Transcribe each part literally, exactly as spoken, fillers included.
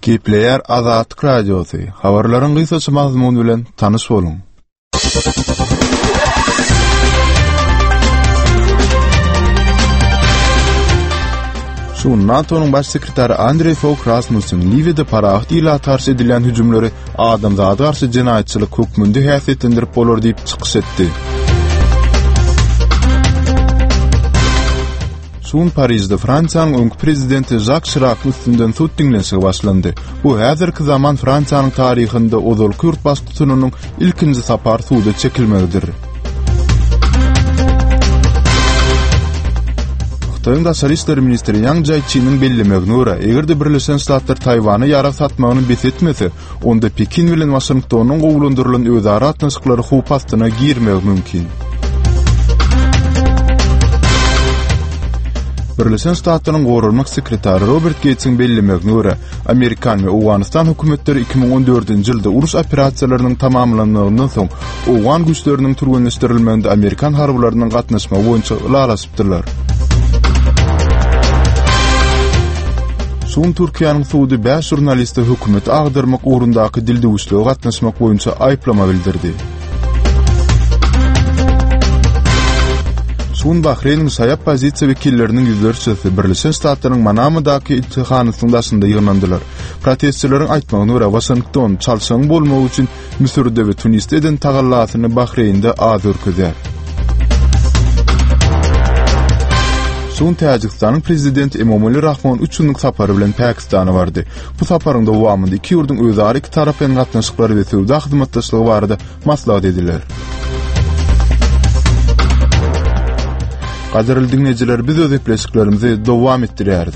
Gepleyer Azatlyk Radiosu. Habarlaryň gysgaça mazmuny bilen tanyş boluň. Şu NATO'nun baş sekreteri Andrei Fogh Rasmussen Libya'da parahat ila tarş edilen hüjümleri adamzada garşy jinayetçilik hukmünde häsiýetlendirip bolar diýip çykyş etdi. Sun Paris'de Fransanın öňkü prezidenti Jacques Chirac'ın üstünden sud dinlenşigi başlandy. Bu häzirki zaman Fransanın tarihinde ozal Kürt başlygynyň ilkinji sapar suda çekilmegidir. Xitoyň Daşary işleri ministri Yang Jiechi'nin bellemegine görä, egerde Birleşen Ştatlar Taywany ýara satmagyny besetmese, onda Pekin bilen Washingtonyň gowulandyrylan özara atnaşyklary hup astyna girmegi mümkin. Birleşen Ştatlaryň gorulmak sekretary Robert Gates'in bellemegine görä, Amerikan we Awganistan hökümetleri iki bin on dördünji ýylda uruş operasiýalarynyň tamamlanmagyndan soň Awgan güýçleriniň türgenleşdirilmeginde Amerikan harbylarynyň gatnaşma boýunça ýalaşypdyrlar. Sun Türkiýanyň sudy beş jurnalisti hökümeti agdyrmak ugrundaky dilde uçluğa gatnaşmak boýunça aýplama bildirdi. Sun Bahreýnyň saýap pozisiýa wekilleriniň ýüzlerçesi Birleşen Ştatlaryň Manamadaky iltihanynyň daşynda ýygrandylar. Protestçilerin aýtmagyna görä Washington çalşan bolmagy üçin Misirde we Tunisde eden tagallatyny Bahreýnde az örkezýär. Sun Täjikistanyň prezidenti Emomali Rahmon üç günlük sapary bilen Pakistana bardy. Bu saparyň dowamynda iki ýurdun özara iki tarapdan gatnaşyklary we söwda hyzmatdaşlygy barada maslahat ediler. Gaderli dinleyijiler, biz öz epleşiklerimizi dowam etdirýäris.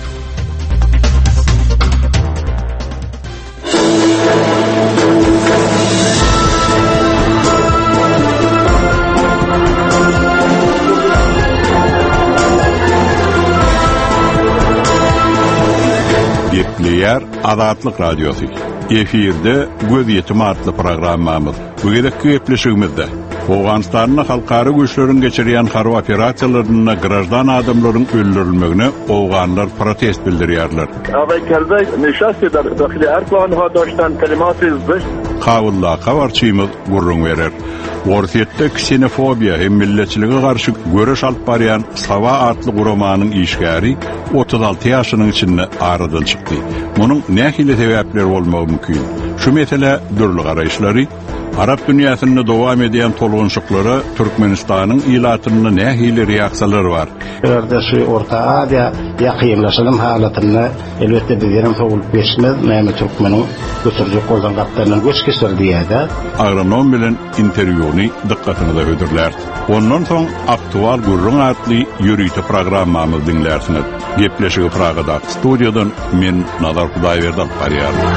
Gepleyer Azatlyk Radiosu. Efirde Göz Ýetim adly programmamyz. Bu gedekki gepleşigimizde Awganistanyň halkary güýçleriň geçirýän harby operasiýalaryna grajdan adamlaryň öldürilmegine Awganlar protest bildirýärler. Awakelde nişast eder dahili Erdoğan ha daştan kelimat izdir. Kawulla kawarçymyz gurrun berer. Orsiýetde ksenofobiýa hem milletçilige garşy göreş alyp barýan Sawa adly guramanyň işgäri otuz alty ýaşynyň içinde aradan çykdy. Munyň nähili sebäpleri bolmagy mümkin. Şu mesele dürli garaýşlary Arap dünýäsinde dowam edýän tolgunçyklary Türkmenistanyň ilatyny nähili reaksiýalary bar. Ýerde şu Orta Aziýa ýakynlaşylan halatyny elbetde bizlerin sowul beşmez näme Türkmeniň götürjek bolgan gatlarynyň göç geçirdiýärde. Agronom bilen interwýuny dikkatyny da ödürler. Ondan soň aktual gurrun adly ýürüýte programmamyzy dinlersiniz. Gepleşigi Pragada studiýadan men Nazar Hudaýberdi barýarym.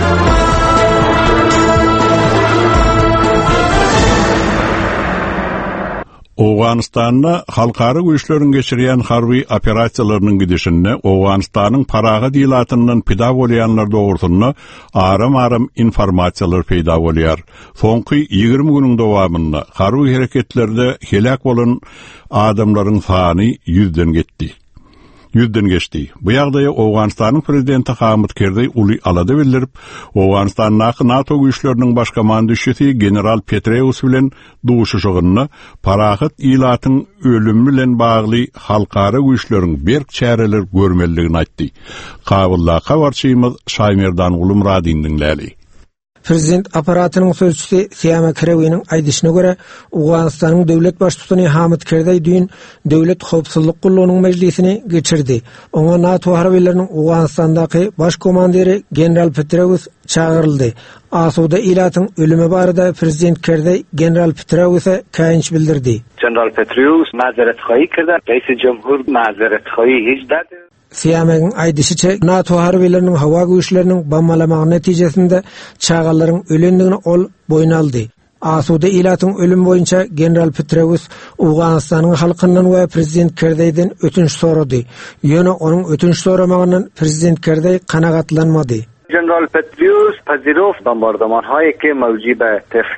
Awganistanda halkary güýçleriň geçirýän harby operasiýalarynyň gidişinde Awganistanyň paraga diýilatynyň pida bolýanlar dogrusyna aram-aram informasiýalar peýda bolýar. Soňky ýygrimi günüň dowamynda harby hereketlerde helak bolan adamlaryň sany yüzden getdi. Yüzden geçti. Bu ýagdaýa Awganistanyň prezidenti Hamid Karzai uly alada bildirip, Awganistanyň NATO güýçleriniň baş komandusçysy general Petraeus bilen duşuşygyny parahat ilatyň ölüm bilen bagly halkary güýçleriň berk çäreler görmelligini aýtdy. Kabulla kawarçymyz Şaýmerdan Ulumradyn dinläli. Prezident aparatynyň sözçüsü Siyama Karewiň aýdyşyna görä, Awganistanyň döwlet başçysy Hamid Karzai düýün Döwlet Howpsuzlyk Gullugynyň mejlisini geçirdi. Oňa NATO harbylarynyň Awganistandaky baş komandiri general Petraeus çağıryldy. Asuda ilatyň ölümi barada prezident Karzai general Petraeusa kaýynç bildirdi. General Petraeus mazeret haýy kirdi. Reis Cumhur mazeret haýy hiç dady. Siyamagyň aýdyşyça NATO harbylarynyň hawa güýçleriniň bombalamagy netijesinde çağalaryň ölendigini ol boyun aldy. Asuda ilatyň ölüm boýunça general Petraeus Awganistanyň halkyndan we prezident Karzai'den ötünç sorady. Ýöne onuň ötünç soramagyndan prezident Karzai kanagatlanmady. General Petraeus pazirof bombardamanhaýy ki mawjube tefl.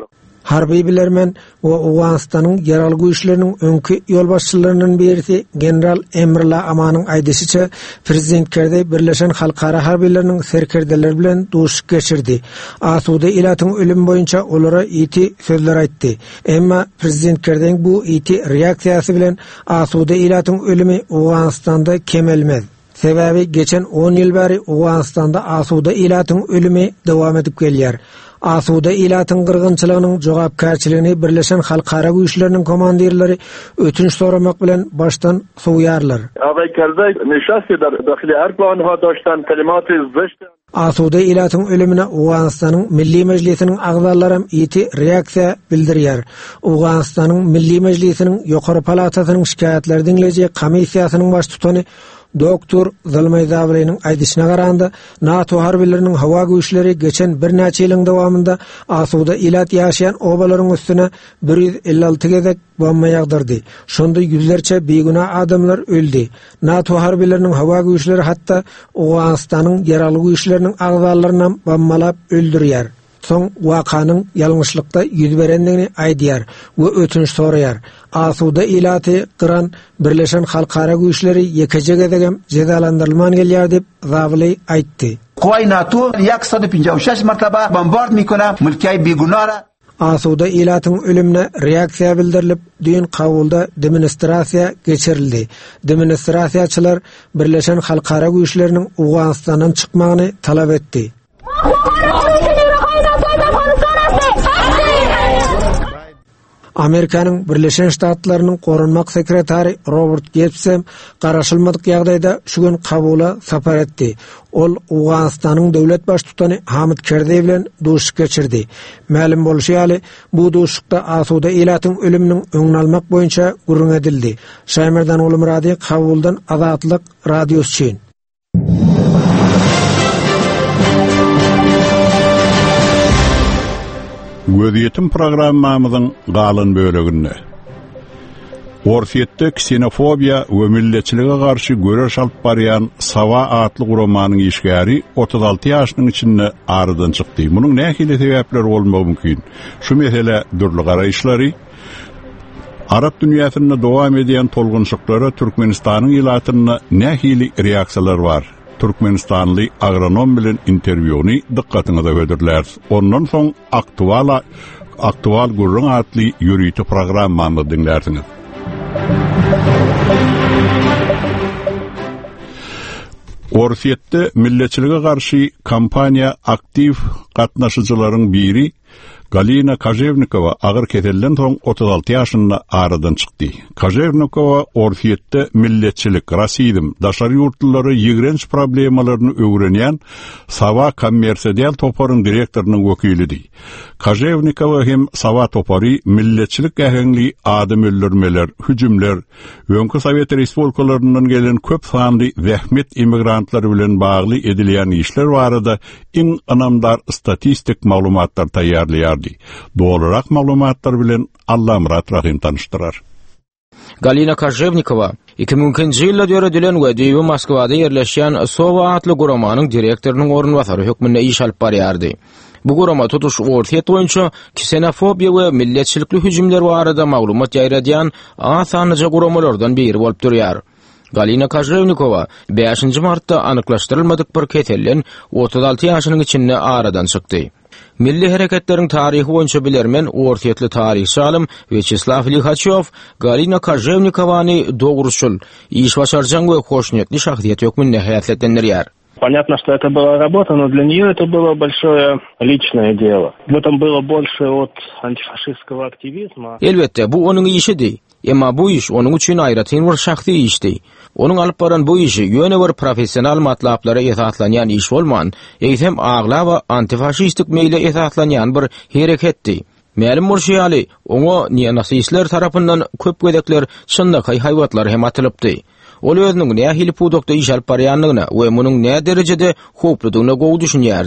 Harbiy bilermen we Awganistanyň ýaraly güýçleriniň öňkü ýol başçylarynyň birisi general Emrullah Amanyň aýdysyça prezidentkerdi Birleşen Halkara Harbiýleriniň serkerdeleri bilen duşup geçirdi. Asuda ilatyň ölüm boýunça olara iti sözler aýtdy. Emma prezidentkerden bu iti reaksiýasy bilen Asuda ilatyň ölümi Awganistanda kemelmez. Sebebi geçen on ýyl bäri Awganistanda asuda ilatyň ölümi dowam edip gelýär. Asuda ilatyň gyrgynçylygynyň jogapkärçiligini Birleşen Halkara güýçleriniň komandirleri ötünç soramak bilen baştan soýarlar. آقای کرزی نشستی در داخل ارکان ها داشتن کلمات زشت. Asuda ilatyň ölümine Awganistanyň Milli Mejlisiniň agzalary iti reaksiýa bildirýär. Awganistanyň Milli Mejlisiniň ýokary palatasynyň şikaýatler diňleýäjek komissiýasynyň baş tutany Doktor Zalmay Zabri'nin aýdyşyna garanda NATO harbiýleriniň hawa güýçleri geçen bir näçe ýylyň dowamında Asuda ilat ýaşaýan obalaryň üstüne bir yüz elli alty gezek bomba ýagdyrdy. Şonda ýüzlerçe beýguna adamlar öldi. NATO harbiýleriniň hawa güýçleri hatda Awganistanyň ýaraly güýçleriniň agzalaryny bombalap öldürýär. Soň wakanyň ýalňyşlykda ýüz berendigini aýdýar we ötünç soraýar. Asuda ilaty gyran Birleşen Halkara güýçleri ýekece gezegem jezalandyrylman gelýär dip Zabliy aýtdy. Quway NATO ýek yüz elli şeş martaba bombard mikona mulkiy begunara. Asuda ilatyň ölümine reaksiýa bildirilip, düýün kabulda demonstrasiýa geçirildi. Demonstrasiýaçylar Birleşen Halkara güýçleriniň Awganistandan çykmagyny talap etdi. Amerikanyň Birleşen Ştatlarynyň Gorunmak sekretary Robert Gates garaşylmadyk ýagdaýda şu gün kabula sapar etdi. Ol Awganistanyň döwlet baş tutany Hamid Karzai bilen duşup geçirdi. Ma'lum bolýaly, bu duşukda Asuda ilatyň ölüminiň öňüni almak boýunça gurrun edildi. Şaýmerdan Ulum Radio kabuldan Azatlyk radiosu üçin. Göziyetim programmamyzyň galan böleginde Orfiýetde ksenofobiýa we milletçilige garşy göreş alyp barýan Sawa atly romanyň işgäri otuz alty ýaşynyň içinde aradan çykdy. Munyň nähili sebäpleri bolmagy mümkin. Şu mesele dürli garaýşlary Arap dünýäsinde dowam edýän tolgunçyklara Türkmenistanyň ýylatyna nähili reaksiýalar bar. Türkmenistanly agronom bilen interwýuny dikkatyňyza götürdiler. Ondan soň aktual aktual gurrun atly ýürüýti programmany dinlersiňiz. Orfiýetde milletçilige garşy kampaniýa aktiv gatnaşyjylaryň biri Galina Kajevnikova agyr ketellen soň otuz alty ýaşynda aradan çykdy. Kajevnikova Orfiýetde milletçilik, rasizm, daşary ýurtlary ýigrenç problemalaryny öwrenýän Sawa kommersiýal toparyň direktorynyň wekilidi. Kajevnikova hem Sawa topary milletçilik ähengli adam öldürmeler, hüjümler, öňkü Sowet respublikalaryndan gelen köp sanly zähmet immigrantlar bilen bagly edilýän işler barada iň anamdar statistik maglumatlar taýýarlaýar. Doğrurak maglumatlar bilen Allah Murat Rahim tanıştırar. Galina Kajevnikova iki bin onuncu ýylda döredilen we diýip Moskwada ýerleşýän Sawa atly guramaanyň direktorynyň ornwasary hökmünde iş alyp barýardy. Bu gurama tutuş ortiýet boýunça ksenofobiýa we milletçilikli hüjümler barada maglumat ýaýradýan asanyja guramalardan biri bolup durýar. Galina Kajevnikova beşinji martda anyklaşdyrylmadyk bir ketellen otuz alty ýaşynyň içinde aradan çykdy. Milli hareketleriň taryhy boýunça bilermen ortiýetli taryhçy alim Vyacheslav Likhachev Galina Kajevnikovany dogruçul, iş başarjan we hoşnýetli şahsiýet hökmünde haýatlanýar. Понятно, что это была работа, но для нее это было большое личное дело. В этом было больше от антифашистского активизма. Elbette bu onun işidi. Emma bu iş onun üçin aýratyn bir şahsy işdi. Onun alyp baran bu işi ýöne bir professional matlaplara esaslanýan iş bolman, eýsem agla we antifaşistik meýle esaslanýan bir hereketdi. Ma'lum bolýaly, oňa neonasistler tarapyndan köp gödekler çyndaky haýwatlar hem atylypdy. Ol özüniň nähili pudokda iş alyp barýanlygyna we munyň nä derejede hopludygyna gowy düşünýärdi.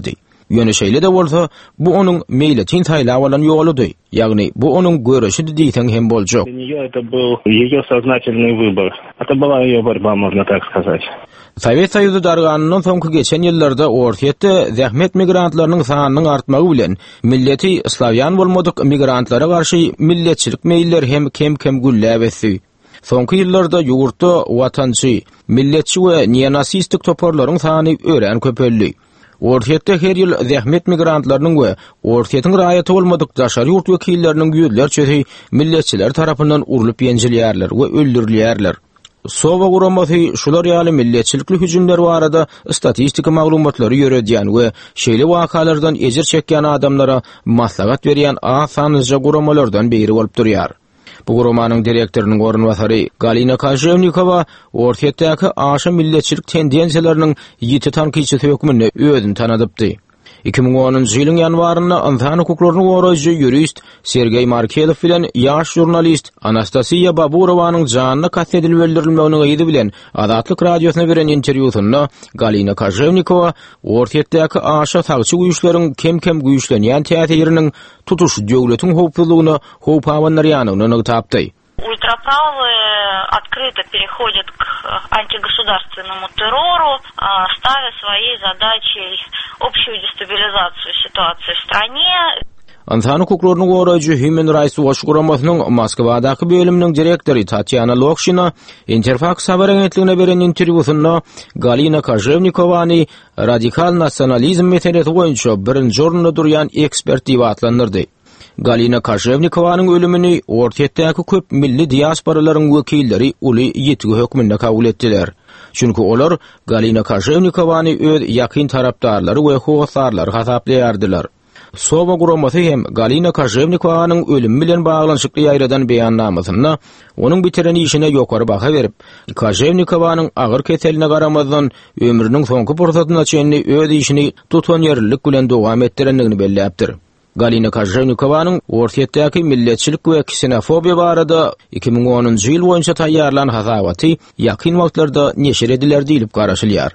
Yönüşeyle de bolsa bu onun meyletin taýlap bolan ýoludy. Ягni bu onun görüşi diýsen hem boljak. Для неё это был её сознательный выбор. Это была её борьба, можно так сказать. Sovet Soýuzy darganynyň soňky geçen ýyllarda ortaýetde zähmet migrantlarynyň sanynyň artmagy bilen milleti slavyan bolmadyk migrantlara garşy milletçilik meýilleri hem kem-kem gülläp etdi. Soňky ýyllarda ýurtda watançy, milletçi we neonasistik toparlaryň sany ören köpeldi. Ortaýetde her ýyl zähmet migrantlarynyň we ortaýetin raýaty bolmadyk daşary ýurt wekilleriniň ýüzlerçe milletçiler tarapyndan urulyp ýenjilýärler we öldürilýärler. Sowa guramasy şular ýaly milletçilikli hüjümler barada statistika maglumatlary ýöredýän we şeýle wakalardan ejir çekýän adamlara maslahat berýän asanyjy guramalardan biri bolup durýar. Bu guramanyň direktoruynyň ornwasary Galina Kajevnikova ortaýetdäki aşy milletçilik tendensiýalarynyň ýiti tanqyçysy hökmünde özüni tanadypdy. iki bin onuncu ýylyň ýanwarynda insan hukuklaryny goraýjy ýurist Sergey Markelov bilen ýaş jurnalist Anastasiya Baburowanyň janyna kastetilip öldürilmegini gaýdy bilen Azatlyk radiosyna beren interwýusynda Galina Kajevnikova ortaýetdäki aşy sagçy güýçleriň kem-kem güýçlenýän täsiriniň tutuş döwletiň howpsuzlygyna howp hawanlary ýanyny tapdy. Ультраправые открыто переходят к антигосударственному террору, ставя своей задачей общую дестабилизацию ситуации в стране. Insan hukuklaryny goraýjy Human Rights Watch guramasynyň Moskwadaky bölüminiň direktory Tatyana Lokshina Interfax habar agentligine beren interwýusynda Galina Kajevnikovany radikal nasionalizm meselesi boýunça birinji orunda durýan ekspert diýip atlandyrdy. Galina Kajevnikovanyň ölümini ortaýetdäki köp milli diasporalaryň wekilleri uly ýetgi hökmünde kabul etdiler. Çünki olar Galina Kajevnikovany öz ýakyn tarapdarlary we howsarlary hasaplaýardylar. Sowa guramasy hem Galina Kajevnikovanyň ölümi bilen baglanşykly ýaýradan beýannamasyna onuň bitiren işine ýokary baha berip, Kajevnikovanyň agyr keseline garamazdan ömrüniň soňky pursatyna çenli öz işini tutan ýerlik bilen dowam etdirendigini belläpdir. Galina Kajevnikovanyň ortaýetdäki milletçilik we ksenofobiýa barada iki bin onuncu ýyl boýunça taýýarlanan hasabaty ýakyn wagtlarda neşir ediler diýilip garaşylýar.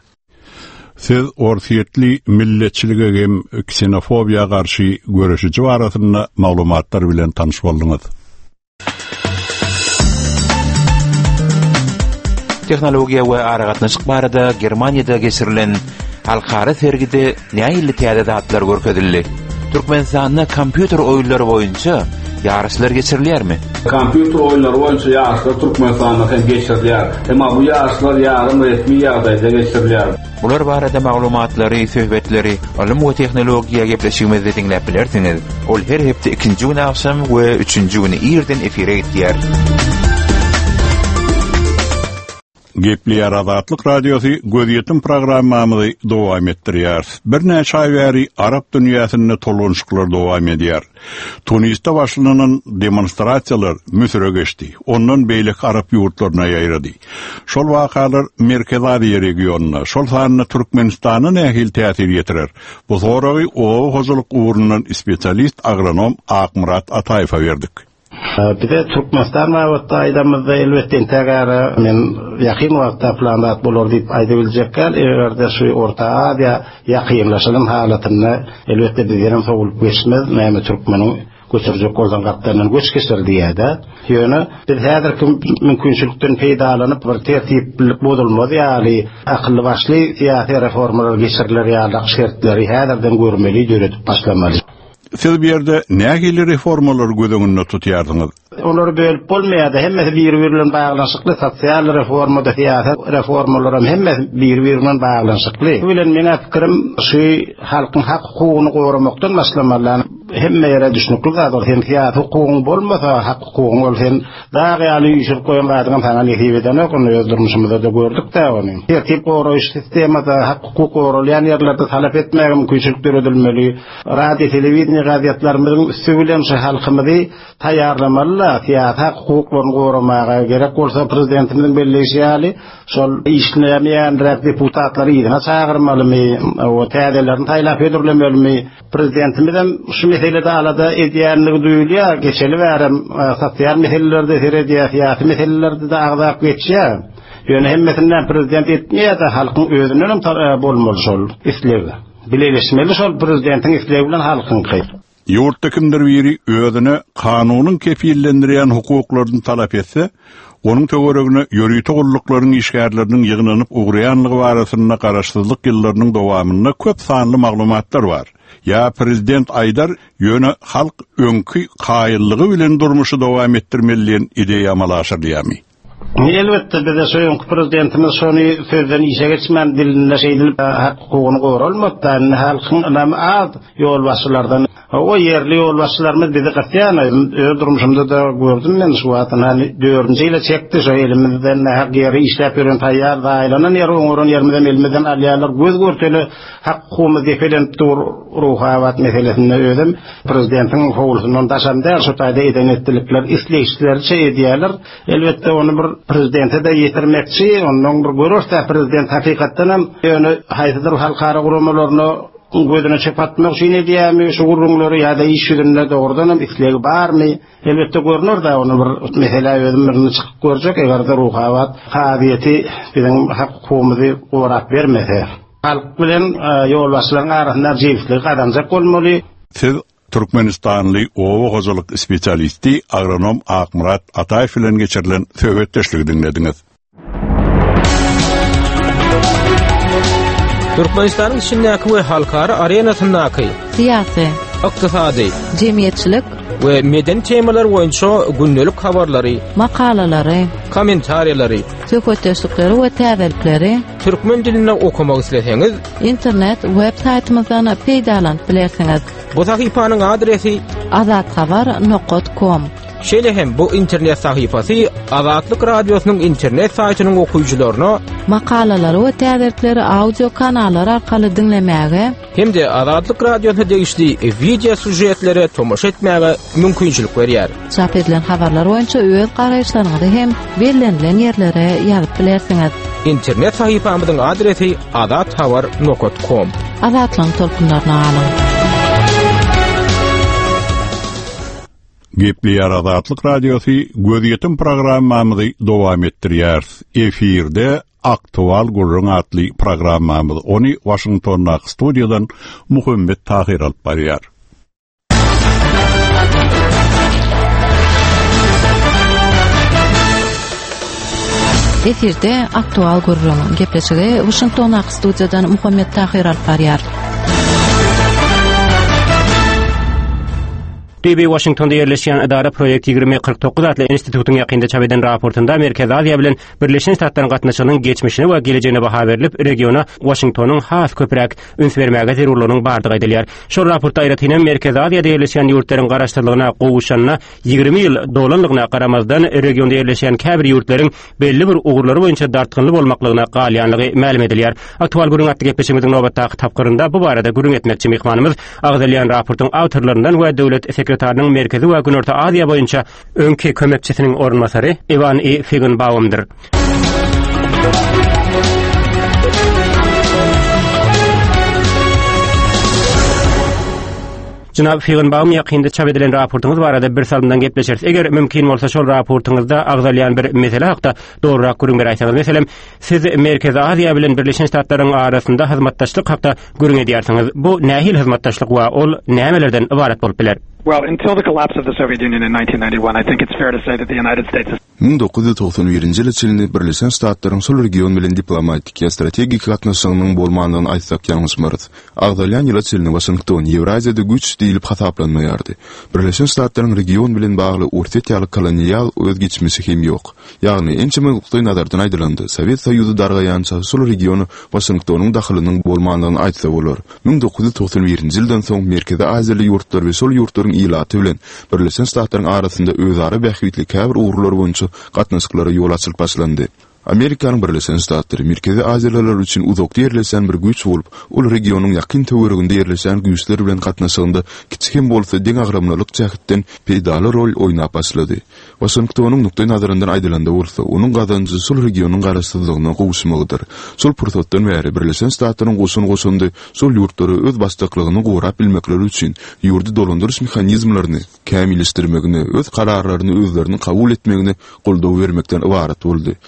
Siz ortaýetli milletçilige hem ksenofobiýa garşy görüşüji barasynda maglumatlar bilen tanyş boldyňyz. Tehnologiýa we aragatnaşyk barada Germaniýada geçirilen halkara sergide näýili täzedatlar görkezildi. Türkmenistan'da kompüter oyunları boyunca yarışlar geçirilýärmi? Kompüter oyunları boyunca yarışlar Türkmenistan'da hem geçirilýär. Ama bu yarışlar yarın resmi ýagdaýda geçirilýär. Bular barada maglumatlary, söhbetleri, alim we tehnologiýa gepleşigimizde dinläp bilersiňiz. Ol her hepde ikinji gün akşam we üçünji güni ýerden efire gitýär. Gepli Azatlyk radiosu gözýetim programmamyzy dowam etdirýär. Bir näçe ay bäri Arab dünýäsinde tolunçyklar dowam edýär. Tunisda başlanan demonstrasiýalar müsere geçdi. Ondan beýlik Arab ýurtlaryna ýaýrady. Şol wakalar Merkezi regionuna, şol sanyna Türkmenistanyň nähil täsir ýetirer. Bu soragy o hojalyk ugrundan spesialist agronom Akmurat Ataýewa berdik. Bir de Türkmenistan wagtda aýdamyzda elbetde integara men ýakyn wagtda planat bolar diýip aýdybiljekler. Egerde şu Orta Aziýa ýakynlaşylan halatyny elbetde bizlerin sowulyp geçmez, näme türkmeniň göçürjek bolgan gatlarynyň göç geçirdiýärde. Ýöne bir häzirki mümkinçilikden peýdalanyp bir tertiplik bodulmady, ýaly akylly başly ýa-da reformalar geçirilir ýa-da şertleri häzirden görmeli, ýöretip başlamaly. Siz bir ýerde nähili reformalar gözüňizde tutýardyňyz? Onlar bölüp bolmaýardy. Hemmesi bir-biri bilen baglanşykly, sosial reformada siýasat reformalar hem hemmesi bir-biri bilen baglanşykly. Bu bilen meňe pikirim şu halkyň hak hukugyny goramakdan başlamalar hemme ýere düşnükli zat. Hem siýasat hukugyň bolmasa, hak hukugyň bolsa, daňy ýaly ýüşüp goýan gadygan sana lehibeden okun öldürmüşümizde de gördük-de ony. Tertip goraýyş sistemada hak hukuk goralýan ýerlerde talap etmäge mümkinçilikler ödülmeli. Radio, telewiziýa gazetlerimizin üstü bilen şu halkymyzy taýýarlamaly. Siýasat hukuklaryny goramaga gerek bolsa prezidentimiň belleşýäli şol işlemeýän deputatlary ýa-da çağırmalymy, o täzelerini taýlap ödürlemelimi? Prezidentimizem şu meselede alada edýänligi duýulýar, geçeli bärim sosial meselelerde herediýär, siýasy meselelerde de agzap geçýär. Ýöne hemmetinden prezident etmeýär da halkyň özünden bolmaly şol isleýär. Bileleşmeli şol prezidentin isleği bilen halkın kayır. Yurtda kimdir biri özüne kanunun kefillendiren hukuklarını talap etse, onun töweregine ýörüýte gullyklaryň işgärleriniň ýygnanyp ugraýanlygy barasyna garaşsyzlyk ýyllarının dowamynda köp sanly maglumatlar bar. Ya prezident Aydar ýöne halk öňkü gaýyllygy bilen durmuşy dowam etdirmelilen ideýa amalaşdyrýarmy? Elbette bize soyun prezidentimiz şonu sözden işe geçmen dilinle şeydilip hukuğunu korulmaktan halkın önemli az yol başlardan o yerli yol başlarımız bizi katlayan durmuşumda da gördüm ben şu atın hani dördüncüyle çekti şu elimizden hak yeri işlep yürün tayyar da aylanan yer uğurun yerimizden elimizden alyalar göz görtülü hakkımız efelen tur ruhavat meselesinde ödüm prezidentin foğulsundan taşandı şu tayda eden ettilikler isleyişler şey ediyorlar elbette onu bir prezidente de yetirmekçi onun bir görürse prezident hakikaten hem yönü haysadır halkara kurumlarını gözüne çöpatmak için ediyemi şu kurumları ya da iş yürünle doğrudan hem isleği var mı elbette görünür da onu bir mesela ödümlerini çıkıp görecek eğer de ruhavat kabiliyeti bizim hakkımızı uğrak vermese halk bilen yol başlarının arasında cevizlik adamcak olmalı. Siz Türkmenistanly owa hojalyk spesialisti agronom Akmurat Ataýew bilen geçirilen söhbetdeşligi dinlediňiz. Türkmenistanyň içindäki we halkara arenasyndaky siyasi, ykdysady, jemgyýetçilik we meden temalar boýunça gündelik habarlary, makalalary, kommentariýalary, söhbetdeşlikleri we täzelikleri türkmen dilinde okumak isleseňiz, internet web saytymyzdan peýdalanyp bilersiňiz. Bu sahypanyň adresi azatxabar nokta com. Şeýle hem bu internet sahypasy Azatlyk radiosynyň internet saýtynyň okuyucularyna makalalary we täzelikleri audio kanallary arkaly dinlemäge hem-de Azatlyk radiosyna degişli video sujetlere tomoş etmäge mümkinçilik berýär. Çap edilen habarlar boýunça öz garaýşlaryňyzy hem belirlenilen ýerlere ýazyp bilersiňiz. İnternet sahypamyzyň adresi azatxabar nokta com. Azatlyň tolkunlaryna alyň. Gepleýär Azatlyk radiosu gözýetim programmamyzy dowam etdirýär. Efirde aktual gurrun atly programmamyz ony Washingtonda studiýadan Muhammed Tahir alyp barýar. Efirde aktual gurrun gepleşigi Washingtonda studiýadan Muhammed Tahir alyp barýar. D B Washington'da yerleşen Idara Projekt ýigirme kırk dokuz adlı institutun ýakynda çap eden raportunda Merkez Aziýa bilen Birleşen Ştatlaryň gatnaşygynyň geçmişine we geleceğine baha berilip, regiona Washingtonyň has köprek üns bermäge zerurlygynyň bardygy aýdylýar. Şol raportda aýratynam Merkez Aziýada yerleşen ýurtlaryň garaşdyrlygyna gowuşanyna ýigirme ýyl dolanlygyna garamazdan regionda yerleşen käbir ýurtlaryň belli bir ugurlary boýunça dartgynly bolmaklygyna galýanlygy ma'lum edilýär. Aktual gurrun atly gepleşigimiziň nowbatdaky tapgyrynda bu barada gurrun etmekçi mehmanymyz agzalýan raportyň awtorlaryndan we döwlet sekretarining Merkezi we Günorta Aziýa boýunça öňki kömekçisiniň ornmasary Ivan E. Feigenbaum'dyr. Jynab Feigenbaum ýakynda çap edilen raportuňyz barada bir salymdan gepleşeriz. Eger mümkin bolsa şol raportuňyzda agzalýan bir mesele hakda dogrurak gurrun berýärsiňiz. Meselem, siz Merkez Aziýa bilen Birleşen Ştatlaryň arasynda hyzmatdaşlyk hakda gurrun edýärsiňiz. Bu nähil hyzmatdaşlyk we ol nämelerden ibaret bolup biler? Well, until the collapse of the Soviet Union in nineteen ninety-one, I think it's fair to say that the United States is ming dokuz yüz doksan birinji ýyly çylny Birleşen Ştatlaryň sol region bilen diplomatik we strategik gatnaşygynyň bolmandygyny aýtsak ýalňyşmaz. Agdalýan ýyly çylny Washington Ýewraziýada güç diýilip hasaplanmaýardy. Birleşen Ştatlaryň region bilen bagly urtýaly kolonial öz geçmişi hem ýok. Ýagny ençe mowqy nazardan aýdylandy. Sowet Soýuzy dargaýança sol regiony Washingtonyň daxylynyň bolmandygyny aýtsa bolar. ming dokuz yüz doksan birinji ýyldan soň Merkezi Aziýaly ýurtlar we sol ýurtlaryň ilaty bilen Birleşen Ştatlaryň arasynda özara bähwitli käbir ugurlar boýunça gatnaşyklary ýol açylyp başlandy. Amerikanyň Birleşen Ştatlary Merkezi Aziýalylar üçin uzakda ýerleşen bir güç bolup, ol regionyň ýakyn töwereginde ýerleşen güýçler bilen gatnaşygynda kiçik hem bolsa deň agramlylyk jähetden peýdaly rol oýnap başlady. Washingtonyň nukta nazaryndan aýdylanda bolsa, onuň gazanjy sol regionyň garaşsyzlygyna gowuşmagydyr. Sol pursatdan bäri Birleşen Ştatlaryň goşun goşundy sol ýurtlary öz başdaklygyny gowrap bilmekleri üçin ýurdy dolandyryş mexanizmlaryny kämilleşdirmegini, öz kararlaryny özlerini kabul etmegini goldaw bermekden ibaret boldy.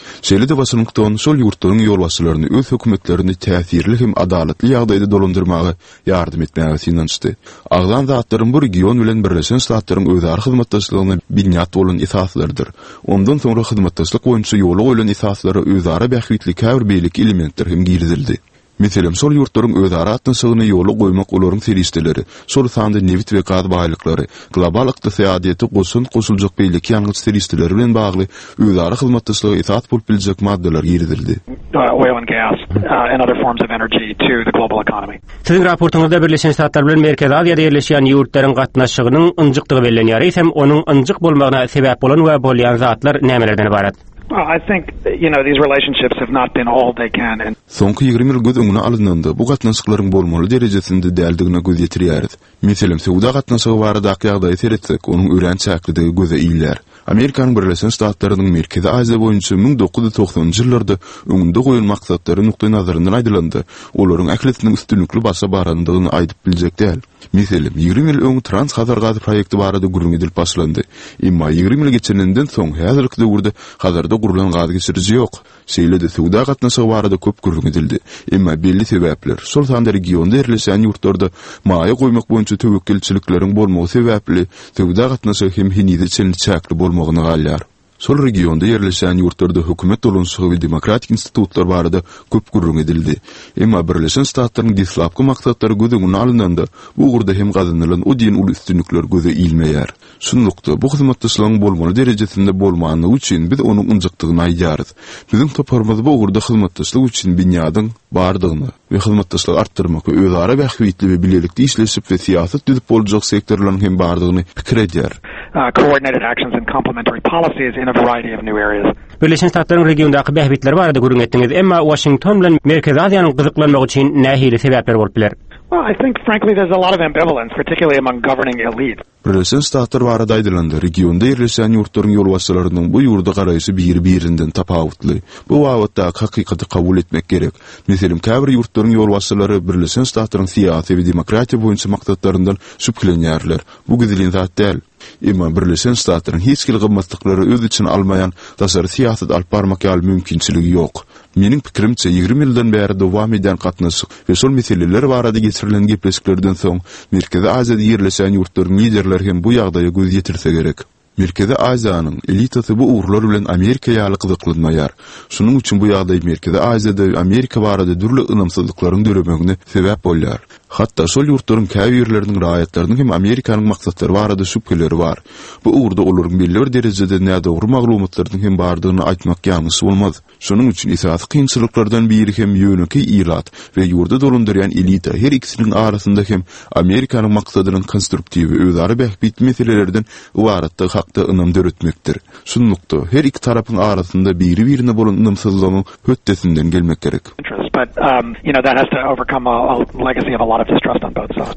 Belli de Washington şol ýurtlaryň ýolbaşçylaryny öz hökümetlerini täsirli hem adaletli ýagdaýda dolundyrmagy ýardym etmäge synançdy. Aglan zatlaryň bu region bilen Birleşen Ştatlaryň özara hyzmatdaşlygyny binýat bolan esaslardyr. Ondan soňra hyzmatdaşlyk boýunça ýoly goýulan esaslary özara bähwitlik käbir beýlik elementler hem girizildi. Meselem sol ýurtlaryň özara atnaşygyny ýoly goýmak olaryň seristeleri, sol sandy newit we gaz baýlyklary, global ykdysadyýety goşun goşuljak beýlik ýalňyz seristeleri bilen bagly özara hyzmatdaşlygy esas bolup biljek maddeler girizildi. Oil and gas uh, and other forms of energy to the global economy. Sizin raportuňyzda Birleşen Ştatlar bilen Merkez Aziýada ýerleşýän ýurtlaryň gatnaşygynyň ynjykdygy bellenýär. Hem onuň ynjyk bolmagyna sebäp bolan we bolýan zatlar nämelerden ibarat? Well, I think, you know, these relationships have not been all they can. And Soňky ýygrimi ýyl göz öňüne alynanda bu gatnaşyklaryň bolmaly derejesinde däldigine göz ýetirýär. Meselem sowda gatnaşygy barada ýagdaýy seretsek, onuň ören çäklidigi göze iýler. Amerikanyň Birleşen Ştatlarynyň Merkezi Aziýa boýunça ming dokuz ýüz toksanyňjy ýyllarda öňünde goýulan maksatlary nukta nazaryndan aýdylandy. Olaryň ähletiniň üstünlükli basa barandygyny aýdyp biljek däl. Meselem ýygrimi ýyl öň Trans-Hazar gazy proýekti barada gürrüň edilip başlandy. Emma ýygrimi ýyl geçenenden soň häzirki döwürde Hazarda gurulan gazy geçiriji ýok. Şeýlede sowda gatnaşygy barada köp gürrüň edildi. Emma belli sebäpler, şol sanda regionda ýerleşen ýurtlarda maýa goýmak boýunça töwekkilçilikleriň bolmagy sebäpli sowda gatnaşygy hem hinide çäkli bolmagyny galýar. Sol regionda ýerleşen ýurtlarda hökümet dolanşygy we demokratik institutlar barada köp gürrüň edildi. Emma Birleşen Ştatlaryň dislapky maksatlary göze alynanda bu gurda hem gazanylan o diýen ul üstünlikler göze iýilmeýär. Şunlukda bu hyzmatdaşlygyň bolmaly derejesinde bolmany üçin biz onuň ynjykdygyny aýdýarys. Biziň toparmaz bu gurda hyzmatdaşlyk üçin binýadyň bardygyny we hyzmatdaşlygy artdyrmak we özara bähwitli we bilelikli işleşip we siýasat düzüp boljak sektorlaryň hem bardygyny pikir edýär. Uh, coordinated actions and complementary policies in a variety of new areas. Birleşen Ştatlaryň regiondaky bähwitleri barada gürrüň etdiňiz, emma Washington bilen Merkez Aziýanyň gyzyklanmagy üçin nähili sebäpler bolup biler? Well, I think, frankly, there's a lot of ambivalence, particularly among governing elite. Birleşen Ştatlar barada aýdylandy, regionda ýerleşen ýurtlaryň ýolbaşçylarynyň bu ýurda garaýşy biri-birinden tapawutly. Bu wagtda hakykaty kabul etmek gerek. Meselem, käbir ýurtlaryň ýolbaşçylary Birleşen Ştatlaryň siýasy we demokratiýa boýunça maksatlaryndan şüphelenýärler. Bu güzeliň zat däl. Emma Birleşen Ştatlaryň hiç kil gymmatlyklary öz için almaýan daşary siýasat alyp barmak ýaly mümkinçiligi ýok. Meniň pikirimçe ýygrimi ýyldan bäri dowam eden gatnaşyk we şol meseleler barada geçirilen gepleşiklerden soň Merkezi Aziýada ýerleşen ýurtlaryň liderleri hem bu ýagdaýa göz ýetirse gerek. Merkezi Aziýanyň elitasy bu uğurlar bilen Amerika ýaly gyzyklanmaýar. Şunuň üçin bu ýagdaý Merkezi Aziýada Amerika barada dürli ynamsızlyklaryň döremegine sebäp bolýar. Hatta şol ýurtlaryň käbir ýerleriniň raýatlarynyň hem Amerikanyň maksatlary barada şüpheleri bar. Bu uğurda olaryň belli bir derejede nädogry maglumatlaryň hem bardygyny aýtmak ýalňyz bolmaz. Şunuň üçin esasy kynçylyklardan biri hem ýöneki ilat we ýurda dolundyrýan elita her ikisiniň arasynda hem Amerikanyň maksadynyň konstruktiw özara bähbit meselelerden ibaratda hakda ynam döretmekdir. Şunlukda her iki tarapyň arasynda biri-birine bolan ynamsızlygyň höttesinden gelmek gerek. But, um, you know, that has to overcome a, a legacy of a lot of distrust on both sides.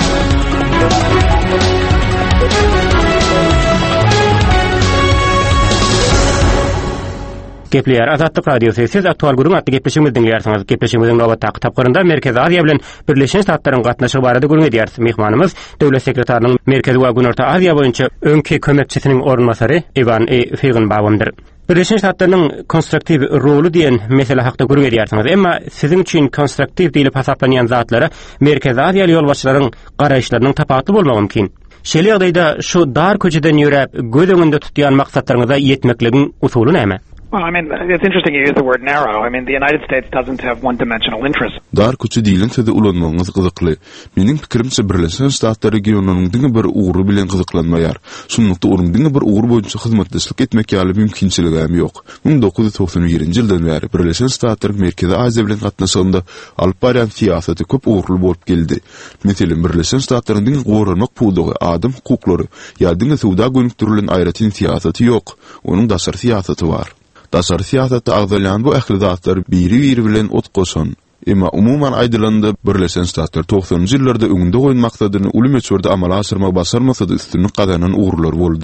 Gepleýär Azatlyk Radiosu siz aktual gurun atly gepleşigimiz dinleýärsiňiz. Gepleşigimiziň nowatdaky tapgyrynda Merkezi Aziýa bilen Birleşen Ştatlaryň gatnaşygy barada gurun edýärsiz. Mehmanymyz döwlet sekretarinyň Merkezi we Günorta Aziýa boýunça öňki kömekçisiniň ornmasary Ivan E. Feigenbaum'dyr. Birleşen Ştatlaryň konstruktiw rolu diýen mesele hakda gurun edýärsiňiz. Emma siziň üçin konstruktiw diýilip hasaplanýan zatlara Merkezi Aziýaly ýolbaşçylaryň garaýşlarynyň tapawutly bolmagy mümkin. Şeýle ýagdaýda şu dar köçeden ýörep göz öňünde tutýan maksatlaryňyza ýetmekligiň usuly näme? Well, I mean, it's interesting you use the word narrow. I mean, the United States doesn't have one-dimensional interests. Dar köçü diýilen sözde ulanmagyňyz gyzykly. Meniň pikirimçe Birleşen Ştatlar regionunyň diňe bir ugry bilen gyzyklanmaýar. Şunlukda onuň diňe bir ugry boýunça hyzmatdaşlyk etmek ýaly mümkinçiligi hem ýok. ming dokuz ýüz toksan birinji ýyldan bäri Birleşen Ştatlar Merkezi Aziýa bilen gatnaşygynda alyp barýan siýasaty köp ugry bolup geldi. Meselem Birleşen Ştatlaryň diňe goýranmak pudugy, adam hukuklary ýa diňe sowda göňtürilen aýratyn siýasaty ýok. Onuň daşary siýasaty bar. Daşary siýasatda agdalan bu ähli zatlar biri-biri bilen ot goşan. Emma umuman aýdylanda Birleşen Ştatlar toksanjy ýyllarda öňünde goýan maksadyny uly meçhurde amala aşyrmak başarmasa da üstünlük gazanan uğurlar boldy.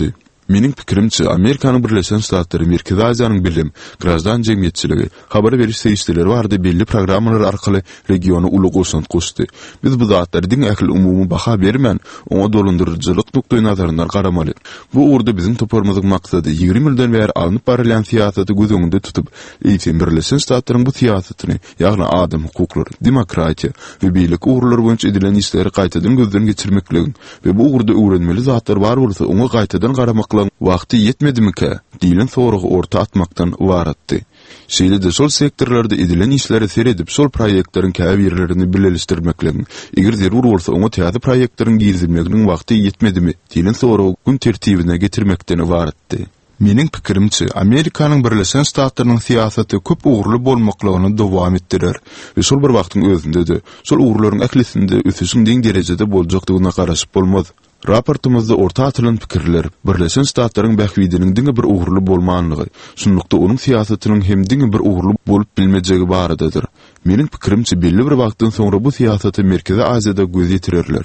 Mening pikirimçe Amerikanyň Birleşen Ştatları Merkezi Aziýanyň bilim, grazdan jemgyýetçiligi habar beriş seýisleri bardy belli programmalar arkaly regiony uly goşunt goşdy. Biz bu zatlary diň ähli umumy baha bermän, oňa dolandyrjylyk nukdaý nazaryndan garamaly. Bu urda bizim toparmazlyk maksady ýigri ýyldan bäri alınıp barýan siýasaty göz öňünde tutup, eýtim Birleşen Ştatlaryň bu siýasatyny, ýagny adam hukuklary, demokratiýa we beýlik ugrulary boýunça edilen işleri gaýtadan gözden geçirmekligin we bu urda öwrenmeli zatlar bar bolsa oňa gaýtadan garamaklyň wagty ýetmedimike diýilen soragy orta atmakdan waratdy. Şeýle-de sol sektorlarda edilen işleri seredip sol proýektlaryň käbirlerini birleşdirmekliň, eger zerur bolsa oňa täze proýektlaryň girizilmeginiň wagty ýetmedimi diýilen soragy gün tertibine getirmekden waratdy. Mening pikirimçe Amerikanyň Birleşen Ştatlarynyň siýasaty köp ugrly bolmaklygyny dowam etdirer we şol bir wagtyň özünde-de şol ugrularyň ählisinde ösüşiň deň derejede boljakdygyna garaşyp bolmaz. Raportumuzda orta atılan pikirler Birleşen Ştatlaryň bähwidiniň diňe bir ugrly bolmanlygy, şunlukda onuň siýasatynyň hem diňe bir ugrly bolup bilmejegi baradadyr. Mening pikirimçe belli bir wagtdan soňra bu siýasaty Merkezi Aziýada göz ýetirirler.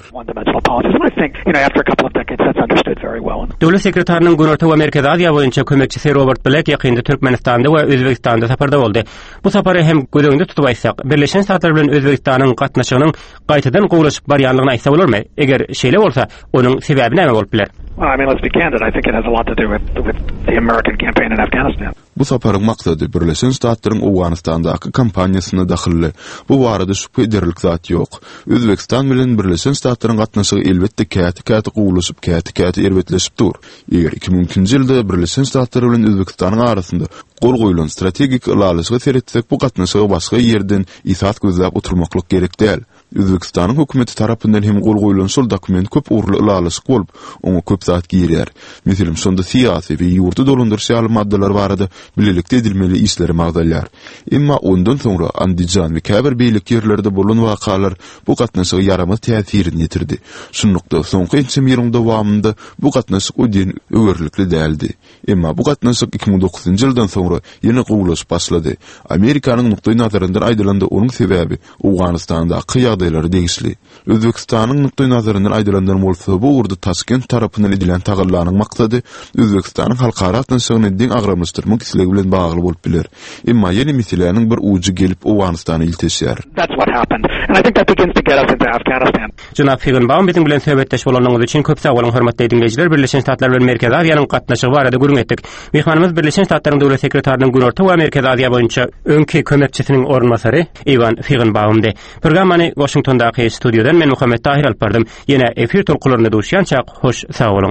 Döwlet sekretarinyň Günorta we Merkezi Aziýa boýunça kömekçisi Robert Black ýakynda Türkmenistanda we Özbekistanda saparda boldy. Bu sapary hem gödöňde tutup aýtsak, Birleşen Ştatlar bilen Özbekistanyň gatnaşygynyň gaýtadan gowulaşyp barýanlygyny aýtsa bolarmy? Eger şeýle bolsa, onuň sebebi näme bolup biler? Well, I mean, let's be candid. I think it has a lot to do with, with the American campaign in Afghanistan. Bu saparyň maksady Birleşen Ştatlaryň Awganistandaky kampaniýasyna daxilli. Bu barada şüphe edirilek zat ýok. Özbekistan bilen Birleşen Ştatlaryň gatnaşygy elbetde käti-käti gowulaşyp, käti-käti erbetleşip dur. Eger iki ming üçinji ýylda Birleşen Ştatlary bilen Özbekistanyň arasynda gol goýulan strategik ulalyşygy seretsek, bu gatnaşygy başga ýerden isat gözläp oturmaklyk gerek däl. Özbekistanyň hökümeti tarapyndan hem gol goýulan şol dokument köp uğurlu ulalyşyk bolup, oňa köp zat giýerler. Meselem, şonda siýasy we ýurtdy dolandyrşýaly maddalar barada bilelikde edilmeli işleri magdallar. Emma ondan soňra Andijan we käbir beýlik ýerlerde bolan wakalar bu gatnaşyga yaramaz täsirini ýetirdi. Şunlukda soňky üç ýylyň dowamında bu gatnaşyk ödün öwürlikli däldi. Emma bu gatnaşyk iki ming dokuzunçy ýyldan soňra ýene gowulaşyp başlady. Amerikanyň nukdaý nazaryndan aýdylanda onuň sebebi Awganistanda ýagdaýlary degişli. Özbekistanyň nukdaý nazaryndan aýdylandan bolsa, bu urda Taşkent tarapyndan edilen tagyrlanyň maksady Özbekistanyň halkara gatnaşygyny diň agramlaşdyrmak islegi bilen bagly bolup biler. Emma ýene meseleniň bir uçy gelip Awganistany ilteşýär. That's what happened. And I think that begins to get us into Afghanistan. Janaby Figenbaum biziň bilen söhbetdeş bolanyňyz üçin köp sag bolan hormatly dinleýijiler. Birleşen Ştatlar bilen Merkezi Aziýanyň gatnaşygy barada gürüm etdik. Mehmanymyz Birleşen Ştatlaryň döwlet sekretarinyň Günorta we Merkezi Aziýa boýunça öňki kömekçisiniň ornmasary Ivan Figenbaumdy. Programmany Washingtondaky studiodan men Muhammed Tahir alyp bardym. Ýene efir tolkularyny duşýançak hoş sag bolun.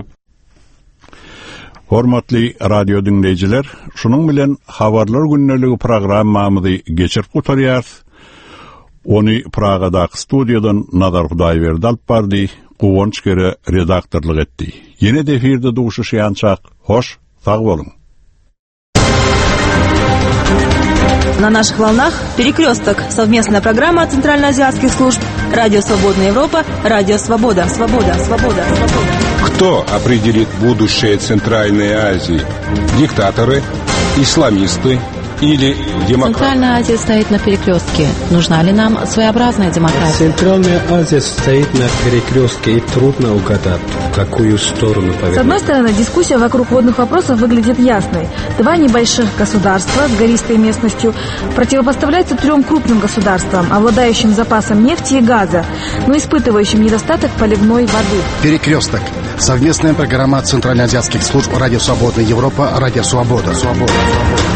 Hormatly radio dinleyijiler, şunun bilen habarlar günneligi programmamyzy geçirip gutarýar. Onu Pragadaky studiodan Nazar Hudaýberdi alyp bardy, Gowonç gere redaktorlyk etdi. Ýene de efirde duşuşýançak hoş sag bolun. На наших волнах «Перекресток» — совместная программа центральноазиатских служб «Радио Свободная Европа», «Радио Свобода», «Свобода», «Свобода», «Свобода». Кто определит будущее Центральной Азии? Диктаторы, исламисты или демократы? Центральная Азия стоит на перекрестке. Нужна ли нам своеобразная демократия? Центральная Азия стоит на перекрестке, и трудно угадать, в какую сторону повернуть. С одной стороны, дискуссия вокруг водных вопросов выглядит ясной. Два небольших государства с гористой местностью противопоставляются трем крупным государствам, обладающим запасом нефти и газа, но испытывающим недостаток поливной воды. Перекресток. Совместная программа центральноазиатских служб «Радио Свободная Европа», «Радио Свобода». Свобода.